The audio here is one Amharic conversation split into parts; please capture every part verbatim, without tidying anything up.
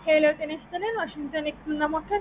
ሄሎ ጤና ይስጥልን። ዋሽንግተን የሕክምና ማዕከል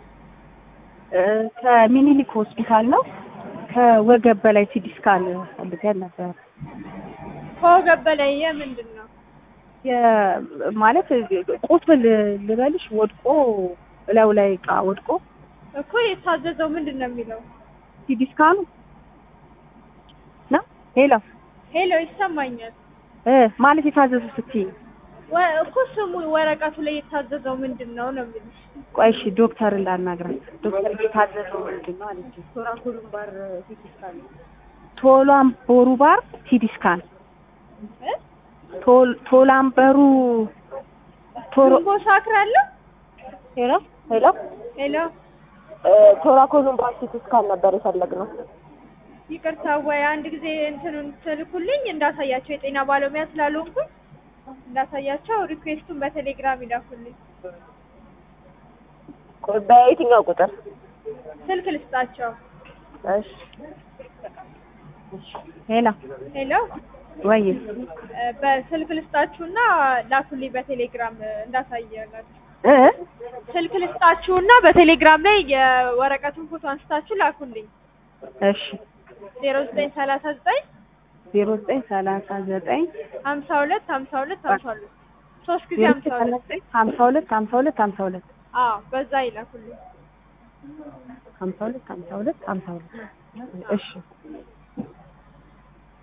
ከሚኒሊክ ሆስፒታል ነው። ከወገብ በላይ ሲቲ ስካን ፈልገን ነበር። ከወገብ በላይ የምንድን ነው? ማለት ቁስል ልበልሽ ወድቆ እላዩ ላይ እቃ ወድቆ እኮ የታዘዘው ምንድን ነው የሚለው? ሲቲ ስካኑ ነው። ሄሎ ሄሎ ይሰማኛል። እ ማለት የታዘዘው ስትይ እኮ ስሙ ወረቀቱ ላይ የታዘዘው ምንድን ነው ነው የሚሉት። ቆይ እሺ ዶክተር ላናግራት። ዶክተር የታዘዘው ምንድን ነው አለች። ቶራኮሉምባር ሲቲ ስካን ቶላምቦሩባር ሲቲ ስካን እ ቶል ቶላምበሩ ቶሮ ሳክር አለ። ሄሎ ሄሎ ሄሎ ቶራኮሉምባር ሲቲ ስካን ነበር የፈለግነው። ይቅርታ ወይ አንድ ጊዜ እንትኑን ትልኩልኝ እንዳሳያቸው የጤና ባለሙያ ስላልሆንኩኝ እንዳሳያቸው ሪኩዌስቱን በቴሌግራም ይላኩልኝ። በየትኛው ቁጥር ስልክ ልስጣቸው? እሺ ሄሎ ሄሎ ወይ በስልክ ልስጣችሁና ላኩልኝ በቴሌግራም እንዳሳያላችሁ። እ ስልክ ልስጣችሁና በቴሌግራም ላይ የወረቀቱን ፎቶ አንስታችሁ ላኩልኝ። እሺ ዜሮ ዘጠኝ ሰላሳ ዘጠኝ ዜሮ ዘጠኝ ሰላሳ ዘጠኝ ሀምሳ ሁለት ሀምሳ ሁለት ሀምሳ ሁለት ሶስት ጊዜ ሀምሳ ሁለት ሀምሳ ሁለት ሀምሳ ሁለት ሀምሳ ሁለት አዎ በዛ ይላኩልኝ። ሀምሳ ሁለት ሀምሳ ሁለት ሀምሳ ሁለት እሺ